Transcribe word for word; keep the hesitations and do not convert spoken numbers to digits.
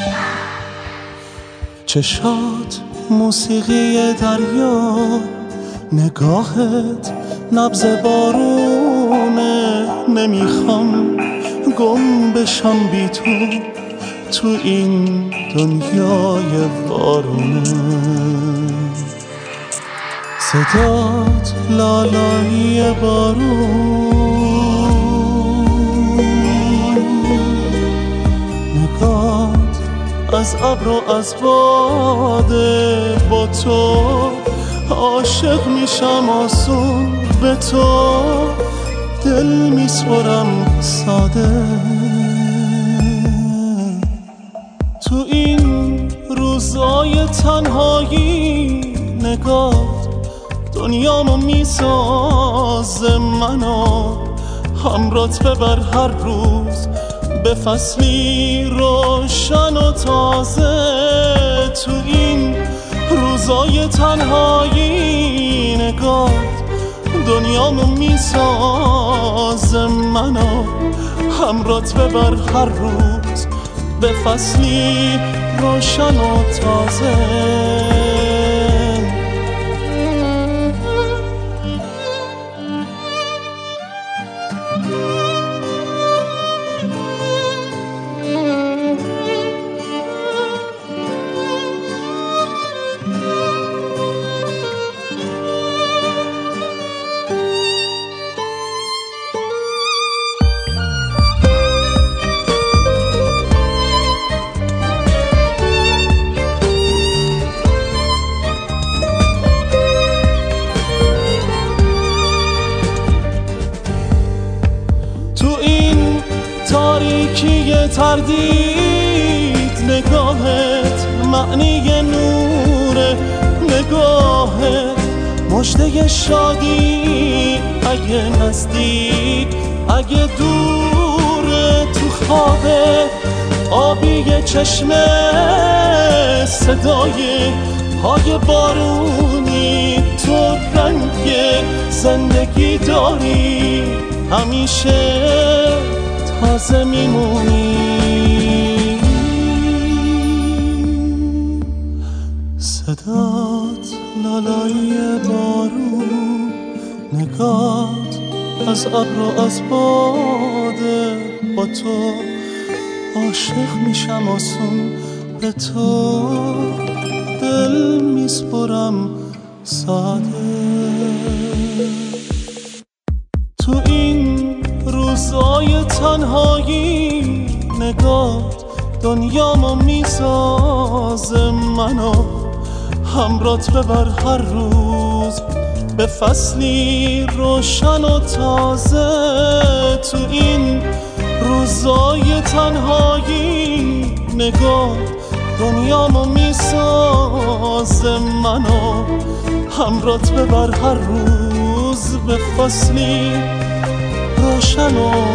چشات موسیقی دریا، نگاهت نبض بارونه. نمیخوام گم بشم بی تو تو این دنیای وارونه. صدات لالایی بارون، نگات از ابر و از باده. با تو عاشق میشم آسون، به تو دل میسپرم ساده. تو این روزای تنهایی نگات دنیامو میسازه. منو همرات ببر هر روز به فصلی روشن و تازه. تو این روزای تنهایی نگات دنیامو میسازه. منو همرات ببر هر روز به فصلی روشن و تازه. تاریکی تردید نگاهت معنی نوره. نگاهت مژده شادی، اگه نزدیک اگه دوره. تو خوابه آبی چشمه، صدای پای بارونی. تو رنگ زندگی داری، همیشه تازه میمونی. صدات لالایی بارون، نگات از ابر و از باده. با تو عاشق میشم آسون، به تو دل میسپرم ساده. تو این روزای تنهایی نگات دنیامو میسازه. منو همرات ببر هر روز به فصلی روشن و تازه. تو این روزای تنهایی نگات دنیامو میسازه. منو همرات ببر هر روز به فصلی روشن و